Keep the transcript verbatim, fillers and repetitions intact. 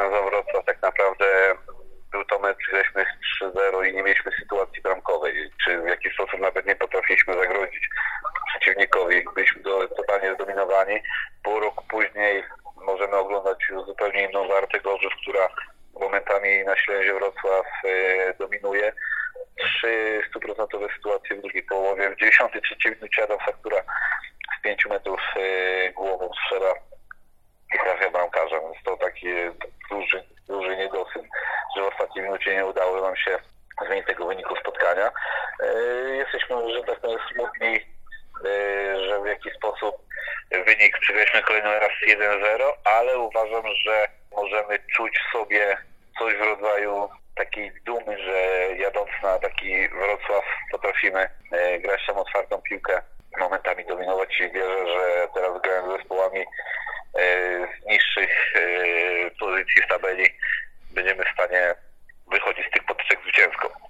ten za Wrocław tak naprawdę był to mecz, graliśmy trzy zero i nie mieliśmy sytuacji bramkowej, czy w jakiś sposób nawet nie potrafiliśmy zagrozić przeciwnikowi. Byliśmy do, totalnie zdominowani. Pół roku później możemy oglądać już zupełnie inną Wartę Gorzów, która momentami na Ślęzie Wrocław e, dominuje. Trzy stuprocentowe sytuacje w drugiej połowie. W dziewięćdziesiątej trzeciej minucie Adamsa, która z pięciu metrów e, głową strzela i trafia bramkarza, więc to taki duży, duży niedosyt, że w ostatniej minucie nie udało nam się zmienić tego wyniku spotkania. Jesteśmy, że tak powiem, smutni, że w jakiś sposób wynik przegraliśmy kolejny raz jeden zero, ale uważam, że możemy czuć w sobie coś w rodzaju takiej dumy, że jadąc na taki Wrocław potrafimy grać tam otwartą piłkę, momentami dominować i wierzę, że teraz grając z zespołami z niższych pozycji w tabeli będziemy w stanie